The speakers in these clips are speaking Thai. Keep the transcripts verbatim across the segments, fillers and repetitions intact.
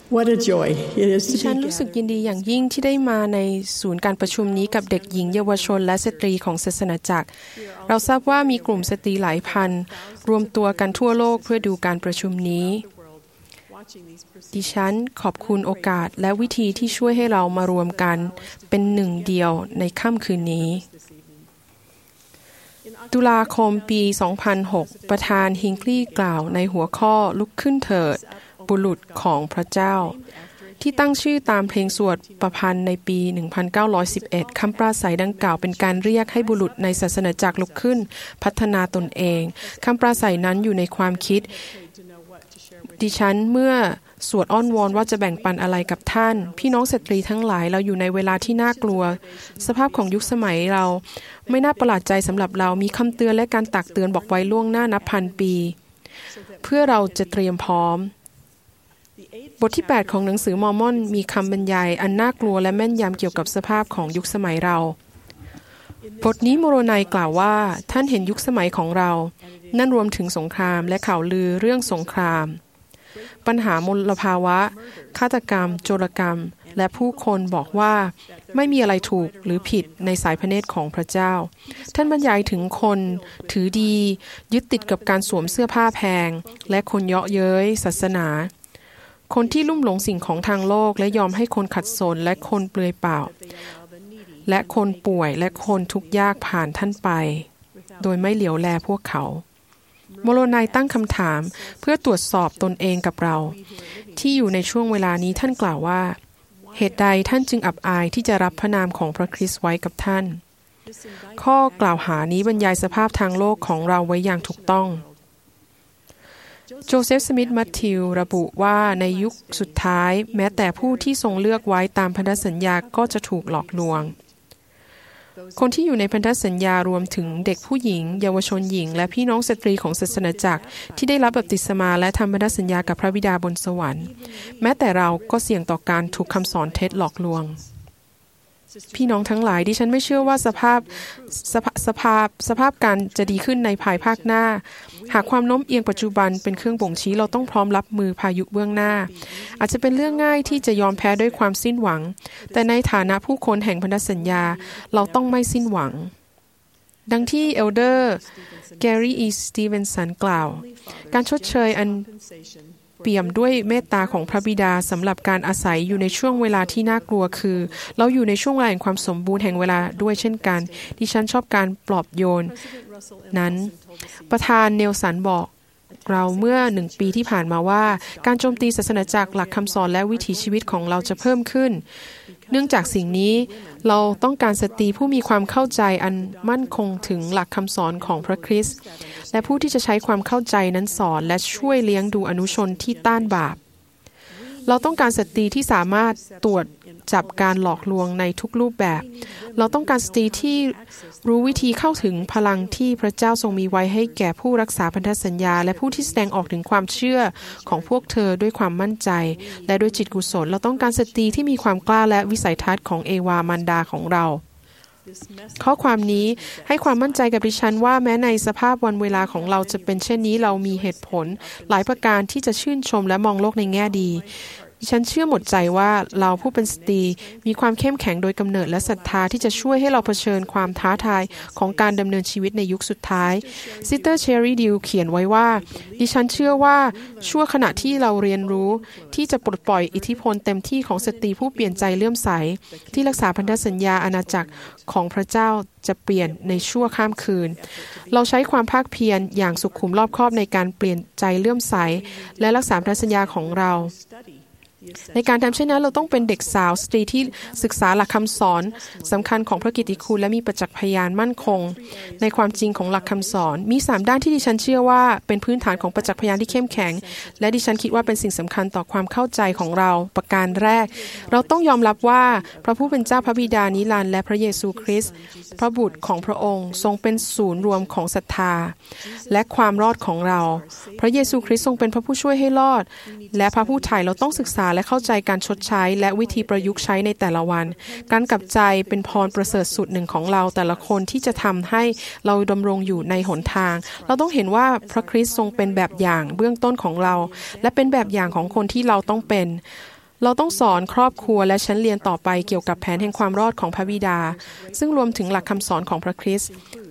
What a joy it is to ฉัน be รู้สึก gathered. ยินดีอย่างยิ่งที่ได้มาในศูนย์การประชุมนี้กับเด็กหญิงเยาวชนและสตรีของศาสนาจักรเราทราบว่ามีกลุ่มสตรีหลายพันรวมตัวกันทั่วโลกเพื่อดูการประชุมนี้ดิฉันขอบคุณโอกาสและวิธีที่ช่วยให้เรามารวมกันเป็นหนึ่งเดียวในค่ำคืนนี้ตุลาคมปี สองพันหก ประธานฮิงคลีย์กล่าวในหัวข้อลุกขึ้นเถิดบุรุษของพระเจ้าที่ตั้งชื่อตามเพลงสวดประพันธ์ในปี หนึ่งพันเก้าร้อยสิบเอ็ด คำปราศัยดังกล่าวเป็นการเรียกให้บุรุษในศาสนาจักรลุกขึ้นพัฒนาตนเองคำปราศัยนั้นอยู่ในความคิดดิฉันเมื่อสวดอ้อนวอนว่าจะแบ่งปันอะไรกับท่านพี่น้องสตรีทั้งหลายเราอยู่ในเวลาที่น่ากลัวสภาพของยุคสมัยเราไม่น่าประหลาดใจสำหรับเรามีคำเตือนและการตักเตือนบอกไว้ล่วงหน้านับพันปีเพื่อเราจะเตรียมพร้อมบทที่แปดของหนังสือมอร์มอนมีคำบรรยายอันน่ากลัวและแม่นยำเกี่ยวกับสภาพของยุคสมัยเราบทนี้โมโรไนกล่าวว่าท่านเห็นยุคสมัยของเรานั่นรวมถึงสงครามและข่าวลือเรื่องสงครามปัญหามลภาวะฆาตกรรมโจรกรรมและผู้คนบอกว่าไม่มีอะไรถูกหรือผิดในสายพระเนตรของพระเจ้าท่านบรรยายถึงคนถือดียึดติดกับการสวมเสื้อผ้าแพงและคนเยาะเย้ยศาสนาคนที่ลุ่มหลงสิ่งของทางโลกและยอมให้คนขัดสนและคนเปลือยเปล่าและคนป่วยและคนทุกข์ยากผ่านท่านไปโดยไม่เหลียวแลพวกเขาโมโรไนตั้งคำถามเพื่อตรวจสอบตนเองกับเราที่อยู่ในช่วงเวลานี้ท่านกล่าวว่าเหตุใดท่านจึงอับอายที่จะรับพระนามของพระคริสต์ไว้กับท่านข้อกล่าวหานี้บรรยายสภาพทางโลกของเราไว้อย่างถูกต้องโจเซฟสมิธมัทธิวระบุว่าในยุคสุดท้ายแม้แต่ผู้ที่ทรงเลือกไว้ตามพันธสัญญาก็จะถูกหลอกลวงคนที่อยู่ในพันธสัญญารวมถึงเด็กผู้หญิงเยาวชนหญิงและพี่น้องสตรีของศาสนาจักรที่ได้รับบัพติศมาและทำพันธสัญญากับพระบิดาบนสวรรค์แม้แต่เราก็เสี่ยงต่อการถูกคำสอนเท็จหลอกลวงพี่น้องทั้งหลายดิฉันไม่เชื่อว่าสภาพสภาสภาพสภาพการจะดีขึ้นในภายภาคหน้าหากความโน้มเอียงปัจจุบันเป็นเครื่องบ่งชี้เราต้องพร้อมรับมือพายุเบื้องหน้าอาจจะเป็นเรื่องง่ายที่จะยอมแพ้ด้วยความสิ้นหวังแต่ในฐานะผู้คนแห่งพันธสัญญาเราต้องไม่สิ้นหวังดังที่เอลเดอร์แกรี่อีสตีเวนสันกล่าวการชดเชยอันเปี่ยมด้วยเมตตาของพระบิดาสำหรับการอาศัยอยู่ในช่วงเวลาที่น่ากลัวคือเราอยู่ในช่วงเวลาแห่งความสมบูรณ์แห่งเวลาด้วยเช่นกันดิฉันชอบการปลอบโยนนั้นประธานเนลสันบอกเราเมื่อหนึ่งปีที่ผ่านมาว่าการโจมตีศาสนาจักรหลักคำสอนและวิถีชีวิตของเราจะเพิ่มขึ้นเนื่องจากสิ่งนี้เราต้องการสตรีผู้มีความเข้าใจอันมั่นคงถึงหลักคำสอนของพระคริสต์และผู้ที่จะใช้ความเข้าใจนั้นสอนและช่วยเลี้ยงดูอนุชนที่ต้านบาปเราต้องการสตรีที่สามารถตรวจจับการหลอกลวงในทุกรูปแบบเราต้องการสตรีที่รู้วิธีเข้าถึงพลังที่พระเจ้าทรงมีไว้ให้แก่ผู้รักษาพันธสัญญาและผู้ที่แสดงออกถึงความเชื่อของพวกเธอด้วยความมั่นใจและด้วยจิตกุศลเราต้องการสตรีที่มีความกล้าและวิสัยทัศน์ของเอวามารดาของเราข้อความนี้ให้ความมั่นใจกับดิฉันว่าแม้ในสภาพวันเวลาของเราจะเป็นเช่นนี้เรามีเหตุผลหลายประการที่จะชื่นชมและมองโลกในแง่ดีดิฉันเชื่อหมดใจว่าเราผู้เป็นสตรีมีความเข้มแข็งโดยกำเนิดและศรัทธาที่จะช่วยให้เราเผชิญความท้าทายของการดำเนินชีวิตในยุคสุดท้ายซิสเตอร์เชอรี่ดิวเขียนไว้ว่าดิฉันเชื่อว่าชั่วขณะที่เราเรียนรู้ที่จะปลดปล่อยอิทธิพลเต็มที่ของสตรีผู้เปลี่ยนใจเลื่อมใสที่รักษาพันธสัญญาอาณาจักรของพระเจ้าจะเปลี่ยนในชั่วข้ามคืนเราใช้ความภาคเพียรอย่างสุขุมรอบคอบในการเปลี่ยนใจเลื่อมใสและรักษาพันธสัญญาของเราในการทำเช่นนั้นเราต้องเป็นเด็กสาวสตรีที่ศึกษาหลักคำสอนสำคัญของพระกิตติคุณและมีประจักษ์พยานมั่นคงในความจริงของหลักคำสอนมีสามด้านที่ดิฉันเชื่อว่าเป็นพื้นฐานของประจักษ์พยานที่เข้มแข็งและดิฉันคิดว่าเป็นสิ่งสำคัญต่อความเข้าใจของเราประการแรกเราต้องยอมรับว่าพระผู้เป็นเจ้าพระบิดานิรันดร์และพระเยซูคริสต์พระบุตรของพระองค์ทรงเป็นศูนย์รวมของศรัทธาและความรอดของเราพระเยซูคริสต์ทรงเป็นพระผู้ช่วยให้รอดและพระผู้ไถ่เราต้องศึกษาและเข้าใจการชดใช้และวิธีประยุกต์ใช้ในแต่ละวันการกลับใจเป็นพรประเสริฐสุดหนึ่งของเราแต่ละคนที่จะทำให้เราดำรงอยู่ในหนทางเราต้องเห็นว่าพระคริสต์ทรงเป็นแบบอย่างเบื้องต้นของเราและเป็นแบบอย่างของคนที่เราต้องเป็นเราต้องสอนครอบครัวและชั้นเรียนต่อไปเกี่ยวกับแผนแห่งความรอดของพระบิดาซึ่งรวมถึงหลักคำสอนของพระคริสต์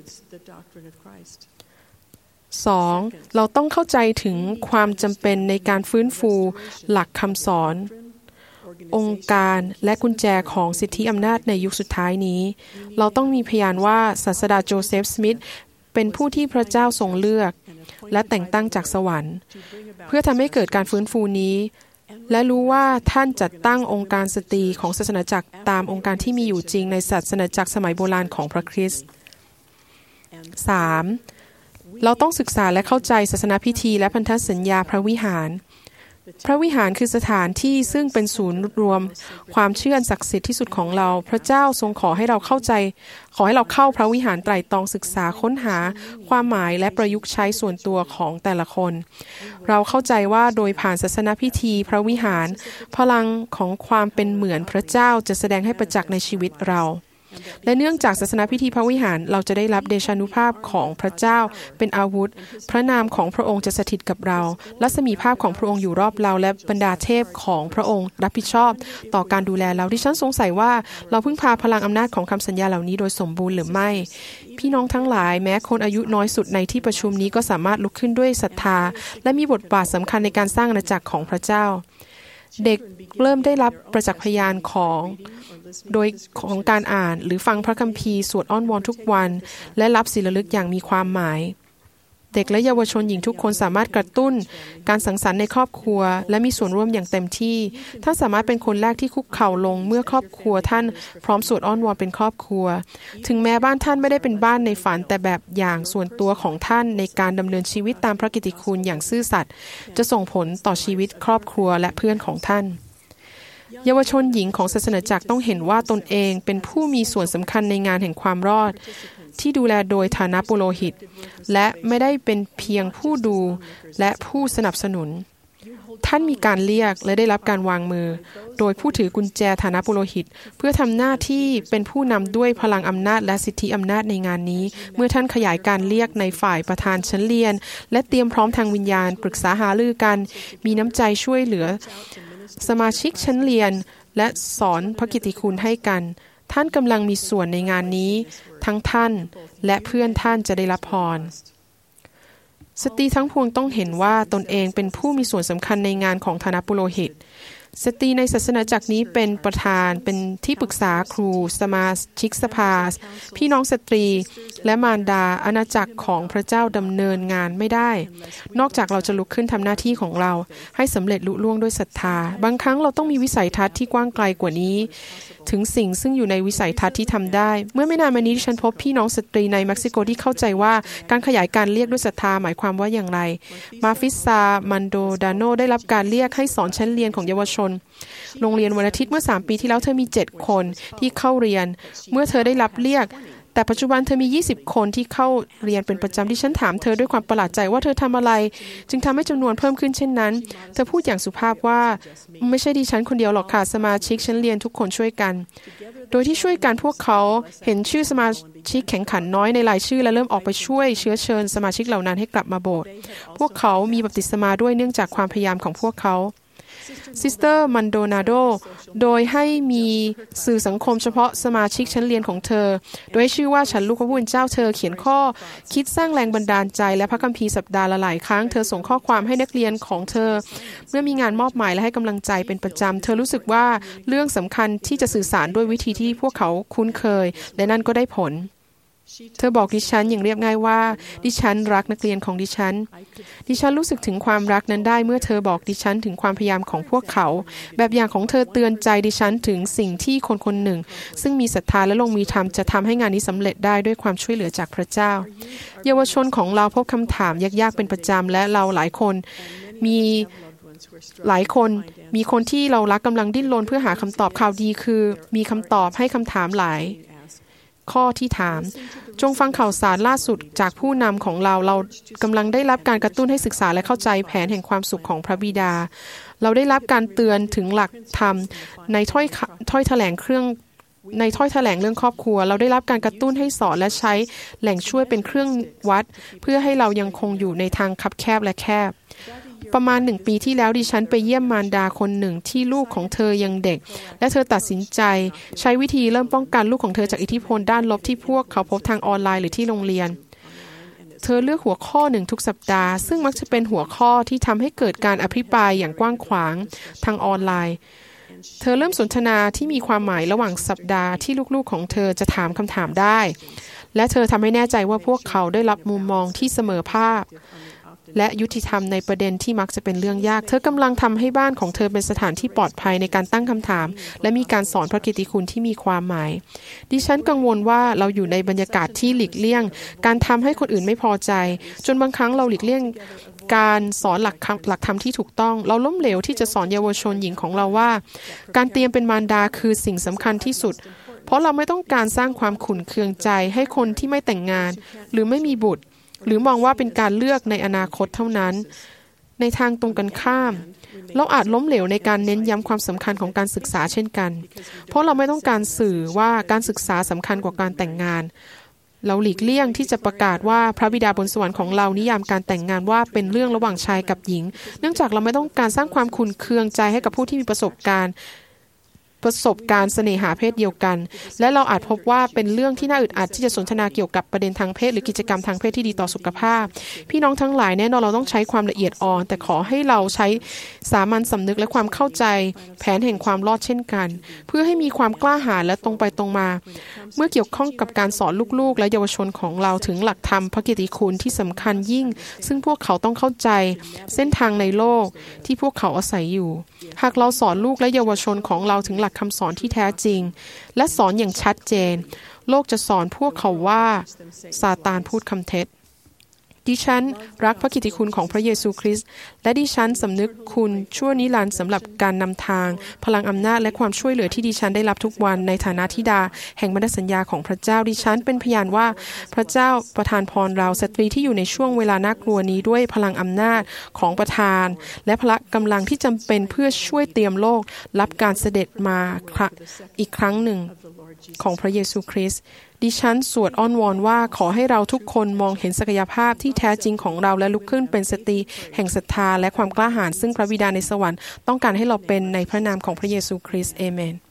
สอง เราต้องเข้าใจถึงความจำเป็นในการฟื้นฟูหลักคำสอนองค์การและกุญแจของสิทธิอำนาจในยุคสุดท้ายนี้เราต้องมีพยานว่าศาสดาโจเซฟสมิธเป็นผู้ที่พระเจ้าทรงเลือกและแต่งตั้งจากสวรรค์เพื่อทำให้เกิดการฟื้นฟูนี้และรู้ว่าท่านจัดตั้งองค์การสตรีของศาสนาจักรตามองค์การที่มีอยู่จริงในศาสนาจักรสมัยโบราณของพระคริสต์ สาม เราต้องศึกษาและเข้าใจศาสนาพิธีและพันธสัญญาพระวิหารพระวิหารคือสถานที่ซึ่งเป็นศูนย์รวมความเชื่อศักดิ์สิทธิ์ที่สุดของเราพระเจ้าทรงขอให้เราเข้าใจขอให้เราเข้าพระวิหารไตร่ตรองศึกษาค้นหาความหมายและประยุกต์ใช้ส่วนตัวของแต่ละคนเราเข้าใจว่าโดยผ่านศาสนาพิธีพระวิหารพลังของความเป็นเหมือนพระเจ้าจะแสดงให้ประจักษ์ในชีวิตเราและเนื่องจากศาสนาพิธีพระวิหารเราจะได้รับเดชานุภาพของพระเจ้าเป็นอาวุธพระนามของพระองค์จะสถิตกับเรารัศมีภาพของพระองค์อยู่รอบเราและบรรดาเทพของพระองค์รับผิดชอบต่อการดูแลเราดิฉันสงสัยว่าเราพึ่งพาพลังอำนาจของคำสัญญาเหล่านี้โดยสมบูรณ์หรือไม่พี่น้องทั้งหลายแม้คนอายุน้อยสุดในที่ประชุมนี้ก็สามารถลุกขึ้นด้วยศรัทธาและมีบทบาทสำคัญในการสร้างอาณาจักรของพระเจ้าเด็กเริ่มได้รับประจักษ์พยานของโดยของการอ่านหรือฟังพระคัมภีร์สวดอ้อนวอนทุกวันและรับศิลลึกอย่างมีความหมายเด็กและเยาวชนหญิงทุกคนสามารถกระตุ้นการสังสรรค์ในครอบครัวและมีส่วนร่วมอย่างเต็มที่ท่านสามารถเป็นคนแรกที่คุกเข่าลงเมื่อครอบครัวท่านพร้อมสวดอ้อนวอนเป็นครอบครัวถึงแม้บ้านท่านไม่ได้เป็นบ้านในฝันแต่แบบอย่างส่วนตัวของท่านในการดำเนินชีวิตตามพระกิตติคุณอย่างซื่อสัตย์จะส่งผลต่อชีวิตครอบครัวและเพื่อนของท่านเยาวชนหญิงของศาสนาจักรต้องเห็นว่าตนเองเป็นผู้มีส่วนสำคัญในงานแห่งความรอดที่ดูแลโดยฐานะปุโรหิตและไม่ได้เป็นเพียงผู้ดูและผู้สนับสนุนท่านมีการเรียกและได้รับการวางมือโดยผู้ถือกุญแจฐานะปุโรหิตเพื่อทำหน้าที่เป็นผู้นำด้วยพลังอำนาจและสิทธิอำนาจในงานนี้เมื่อท่านขยายการเรียกในฝ่ายประธานชั้นเรียนและเตรียมพร้อมทางวิญญาณปรึกษาหารือกันมีน้ำใจช่วยเหลือสมาชิกชั้นเรียนและสอนพระกิตติคุณให้กันท่านกำลังมีส่วนในงานนี้ทั้งท่านและเพื่อนท่านจะได้รับพรสตรีทั้งพวงต้องเห็นว่าตนเองเป็นผู้มีส่วนสำคัญในงานของฐานะปุโรหิตสตรีในศาสนาจักรนี้เป็นประธานเป็นที่ปรึกษาครูสมาชิกสภาพี่น้องสตรีและมารดาอาณาจักรของพระเจ้าดำเนินงานไม่ได้นอกจากเราจะลุกขึ้นทำหน้าที่ของเราให้สำเร็จลุล่วงด้วยศรัทธาบางครั้งเราต้องมีวิสัยทัศน์ที่กว้างไกลกว่านี้ถึงสิ่งซึ่งอยู่ในวิสัยทัศน์ที่ทำได้เมื่อไม่นานมานี้ฉันพบพี่น้องสตรีในเม็กซิโกที่เข้าใจว่าการขยายการเรียกด้วยศรัทธาหมายความว่าอย่างไรมาฟิซามันโดดาโนได้รับการเรียกให้สอนชั้นเรียนของเยาวชนโรงเรียนวันอาทิตย์เมื่อสามปีที่แล้วเธอมีเจ็ดคนที่เข้าเรียนเมื่อเธอได้รับเรียกแต่ปัจจุบันเธอมียี่สิบคนที่เข้าเรียนเป็นประจำที่ฉันถามเธอด้วยความประหลาดใจว่าเธอทำอะไรจึงทำให้จำนวนเพิ่มขึ้นเช่นนั้นเธอพูดอย่างสุภาพว่าไม่ใช่ดิฉันคนเดียวหรอกค่ะสมาชิกชั้นเรียนทุกคนช่วยกันโดยที่ช่วยกันพวกเขาเห็นชื่อสมาชิกแข่งขันน้อยในรายชื่อและเริ่มออกไปช่วยเชื้อเชิญสมาชิกเหล่านั้นให้กลับมาโบสถ์พวกเขามีบัพติศมาด้วยเนื่องจากความพยายามของพวกเขาซิสเตอร์มันโดนาโดโดยให้มีสื่อสังคมเฉพาะสมาชิกชั้นเรียนของเธอโดยให้ชื่อว่าฉันลูกพระผู้เป็นเจ้าเธอเขียนข้อคิดสร้างแรงบันดาลใจและพระคัมภีร์สัปดาห์ละหลายครั้งเธอส่งข้อความให้นักเรียนของเธอเมื่อมีงานมอบหมายและให้กำลังใจเป็นประจำเธอรู้สึกว่าเรื่องสำคัญที่จะสื่อสารด้วยวิธีที่พวกเขาคุ้นเคยและนั่นก็ได้ผลเธอบอกดิฉันอย่างเรียบง่ายว่าดิฉันรักนักเรียนของดิฉันดิฉันรู้สึกถึงความรักนั้นได้เมื่อเธอบอกดิฉันถึงความพยายามของพวกเขาแบบอย่างของเธอเตือนใจดิฉันถึงสิ่งที่คนคนหนึ่งซึ่งมีศรัทธาและลงมือทำจะทำให้งานนี้สำเร็จได้ด้วยความช่วยเหลือจากพระเจ้าเยาวชนของเราพบคำถามยากๆเป็นประจำและเราหลายคนมีหลายคนมีคนที่เรารักกำลังดิ้นรนเพื่อหาคำตอบข่าวดีคือมีคำตอบให้คำถามหลายข้อที่ถามจงฟังข่าวสารล่าสุดจากผู้นำของเราเรากำลังได้รับการกระตุ้นให้ศึกษาและเข้าใจแผนแห่งความสุขของพระบิดาเราได้รับการเตือนถึงหลักธรรมในถ้อยถ้อยแถลงเครื่องในถ้อยแถลงเรื่องครอบครัวเราได้รับการกระตุ้นให้สอนและใช้แหล่งช่วยเป็นเครื่องวัดเพื่อให้เรายังคงอยู่ในทางคับแคบและแคบประมาณหนึ่งปีที่แล้วดิฉันไปเยี่ยมมารดาคนหนึ่งที่ลูกของเธอยังเด็กและเธอตัดสินใจใช้วิธีเริ่มป้องกันลูกของเธอจากอิทธิพลด้านลบที่พวกเขาพบทางออนไลน์หรือที่โรงเรียนเธอเลือกหัวข้อหนึ่งทุกสัปดาห์ซึ่งมักจะเป็นหัวข้อที่ทำให้เกิดการอภิปรายอย่างกว้างขวางทางออนไลน์เธอเริ่มสนทนาที่มีความหมายระหว่างสัปดาห์ที่ลูกๆของเธอจะถามคำถามได้และเธอทำให้แน่ใจว่าพวกเขาได้รับมุมมองที่เสมอภาคและยุติธรรมในประเด็นที่มักจะเป็นเรื่องยากเธอกำลังทำให้บ้านของเธอเป็นสถานที่ปลอดภัยในการตั้งคำถามและมีการสอนพระกิตติคุณที่มีความหมายดิฉันกังวลว่าเราอยู่ในบรรยากาศที่หลีกเลี่ยงการทำให้คนอื่นไม่พอใจจนบางครั้งเราหลีกเลี่ยงการสอนหลักหลักธรรมที่ถูกต้องเราล้มเหลวที่จะสอนเยาวชนหญิงของเราว่าการเตรียมเป็นมารดาคือสิ่งสำคัญที่สุดเพราะเราไม่ต้องการสร้างความขุ่นเคืองใจให้คนที่ไม่แต่งงานหรือไม่มีบุตรหรือมองว่าเป็นการเลือกในอนาคตเท่านั้นในทางตรงกันข้ามเราอาจล้มเหลวในการเน้นย้ำความสำคัญของการศึกษาเช่นกันเพราะเราไม่ต้องการสื่อว่าการศึกษาสำคัญกว่าการแต่งงานเราหลีกเลี่ยงที่จะประกาศว่าพระบิดาบนสวรรค์ของเรานิยามการแต่งงานว่าเป็นเรื่องระหว่างชายกับหญิงเนื่องจากเราไม่ต้องการสร้างความขุ่นเคืองใจให้กับผู้ที่มีประสบการณ์ประสบการณ์เสน่หาเพศเดียวกันและเราอาจพบว่าเป็นเรื่องที่น่าอึดอัดที่จะสนทนาเกี่ยวกับประเด็นทางเพศหรือกิจกรรมทางเพศที่ดีต่อสุขภาพพี่น้องทั้งหลายแน่นอนเราต้องใช้ความละเอียดอ่อนแต่ขอให้เราใช้สามัญสำนึกและความเข้าใจแผนแห่งความรอดเช่นกันเพื่อให้มีความกล้าหาญและตรงไปตรงมาเมื่อเกี่ยวข้องกับการสอนลูกๆและเยาวชนของเราถึงหลักธรรมพระกิตติคุณที่สำคัญยิ่งซึ่งพวกเขาต้องเข้าใจเส้นทางในโลกที่พวกเขาอาศัยอยู่หากเราสอนลูกและเยาวชนของเราถึงหลักคำสอนที่แท้จริงและสอนอย่างชัดเจนโลกจะสอนพวกเขาว่าซาตานพูดคำเท็จดิฉันรักพระกิตติคุณของพระเยซูคริสต์และดิฉันสำนึกคุณชั่วนิรันดร์สำหรับการนำทางพลังอำนาจและความช่วยเหลือที่ดิฉันได้รับทุกวันในฐานะธิดาแห่งพันธสัญญาของพระเจ้าดิฉันเป็นพยานว่าพระเจ้าประทานพรเราสตรีที่อยู่ในช่วงเวลาน่ากลัวนี้ด้วยพลังอำนาจของประทานและพละกำลังที่จำเป็นเพื่อช่วยเตรียมโลกรับการเสด็จมาอีกครั้งหนึ่งของพระเยซูคริสต์ดิฉันสวดอ้อนวอนว่าขอให้เราทุกคนมองเห็นศักยภาพที่แท้จริงของเราและลุกขึ้นเป็นสตรีแห่งศรัทธาและความกล้าหาญซึ่งพระบิดาในสวรรค์ต้องการให้เราเป็นในพระนามของพระเยซูคริสต์เอเมน